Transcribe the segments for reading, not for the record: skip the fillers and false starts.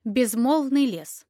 Безмолвный лес.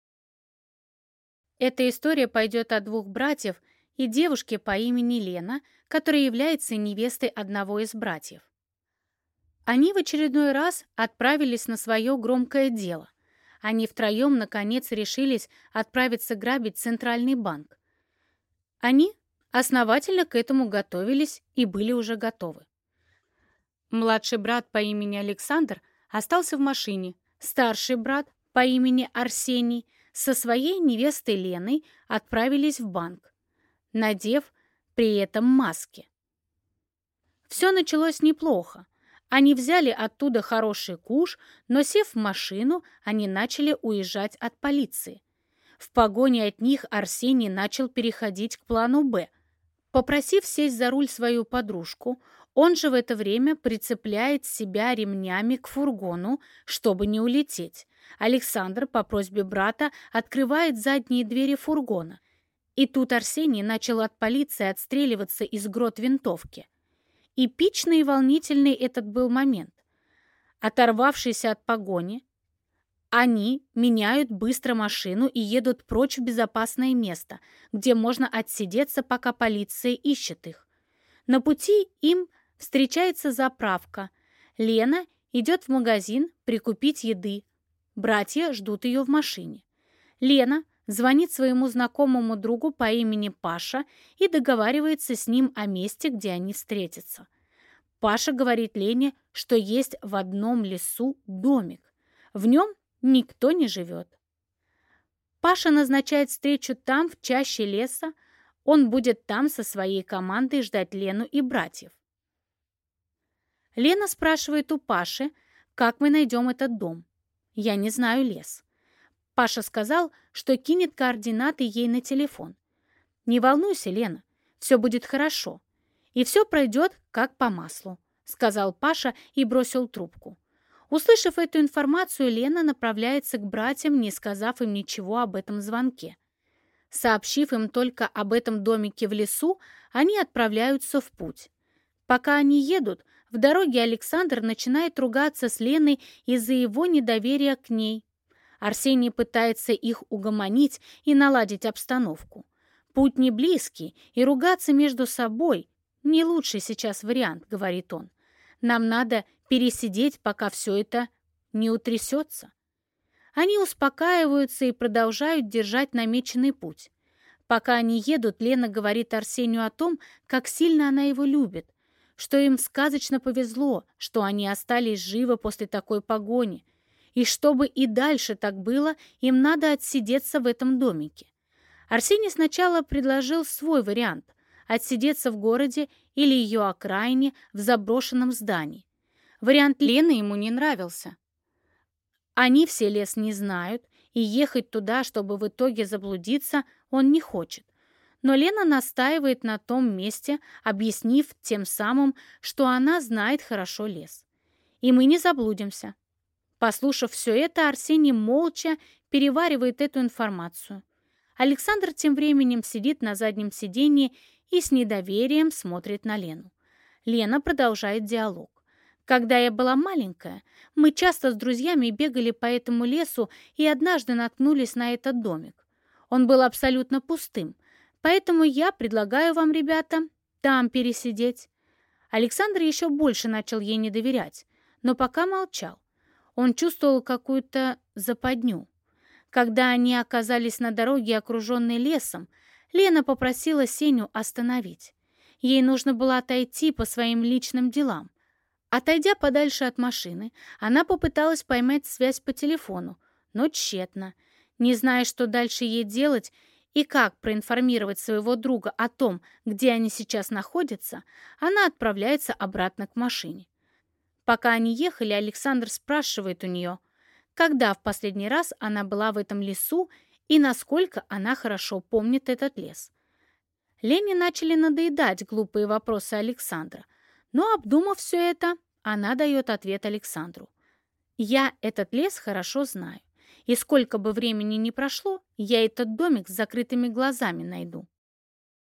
Эта история пойдет о двух братьев и девушке по имени Лена, которая является невестой одного из братьев. Они в очередной раз отправились на свое громкое дело. Они втроем, наконец, решились отправиться грабить Центральный банк. Они основательно к этому готовились и были уже готовы. Младший брат по имени Александр остался в машине. Старший брат по имени Арсений со своей невестой Леной отправились в банк, надев при этом маски. Все началось неплохо. Они взяли оттуда хороший куш, но, сев в машину, они начали уезжать от полиции. В погоне от них Арсений начал переходить к плану «Б». Попросив сесть за руль свою подружку, он же в это время прицепляет себя ремнями к фургону, чтобы не улететь. Александр по просьбе брата открывает задние двери фургона. И тут Арсений начал от полиции отстреливаться из грот винтовки. Эпичный и волнительный этот был момент. Оторвавшись от погони, они меняют быстро машину и едут прочь в безопасное место, где можно отсидеться, пока полиция ищет их. На пути им встречается заправка. Лена идет в магазин прикупить еды. Братья ждут ее в машине. Лена звонит своему знакомому другу по имени Паша и договаривается с ним о месте, где они встретятся. Паша говорит Лене, что есть в одном лесу домик. В нем никто не живет. Паша назначает встречу там, в чаще леса. Он будет там со своей командой ждать Лену и братьев. Лена спрашивает у Паши, как мы найдем этот дом. Я не знаю лес. Паша сказал, что кинет координаты ей на телефон. Не волнуйся, Лена, все будет хорошо. И все пройдет как по маслу, сказал Паша и бросил трубку. Услышав эту информацию, Лена направляется к братьям, не сказав им ничего об этом звонке. Сообщив им только об этом домике в лесу, они отправляются в путь. Пока они едут, в дороге Александр начинает ругаться с Леной из-за его недоверия к ней. Арсений пытается их угомонить и наладить обстановку. Путь не близкий, и ругаться между собой не лучший сейчас вариант, говорит он. Нам надо пересидеть, пока все это не утрясется. Они успокаиваются и продолжают держать намеченный путь. Пока они едут, Лена говорит Арсению о том, как сильно она его любит, что им сказочно повезло, что они остались живы после такой погони, и чтобы и дальше так было, им надо отсидеться в этом домике. Арсений сначала предложил свой вариант – отсидеться в городе или ее окраине в заброшенном здании. Вариант Лены ему не нравился. Они все лес не знают, и ехать туда, чтобы в итоге заблудиться, он не хочет. Но Лена настаивает на том месте, объяснив тем самым, что она знает хорошо лес. И мы не заблудимся. Послушав все это, Арсений молча переваривает эту информацию. Александр тем временем сидит на заднем сиденье и с недоверием смотрит на Лену. Лена продолжает диалог. Когда я была маленькая, мы часто с друзьями бегали по этому лесу и однажды наткнулись на этот домик. Он был абсолютно пустым, поэтому я предлагаю вам, ребята, там пересидеть. Александр еще больше начал ей не доверять, но пока молчал. Он чувствовал какую-то западню. Когда они оказались на дороге, окруженной лесом, Лена попросила Сеню остановить. Ей нужно было отойти по своим личным делам. Отойдя подальше от машины, она попыталась поймать связь по телефону, но тщетно. Не зная, что дальше ей делать и как проинформировать своего друга о том, где они сейчас находятся, она отправляется обратно к машине. Пока они ехали, Александр спрашивает у нее, когда в последний раз она была в этом лесу и насколько она хорошо помнит этот лес. Лене начали надоедать глупые вопросы Александра, но, обдумав все это, она дает ответ Александру. «Я этот лес хорошо знаю, и сколько бы времени ни прошло, я этот домик с закрытыми глазами найду».